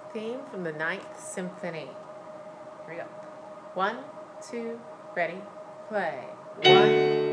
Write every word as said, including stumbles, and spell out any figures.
theme from the Ninth Symphony. Here we go. One, two, ready, play. One,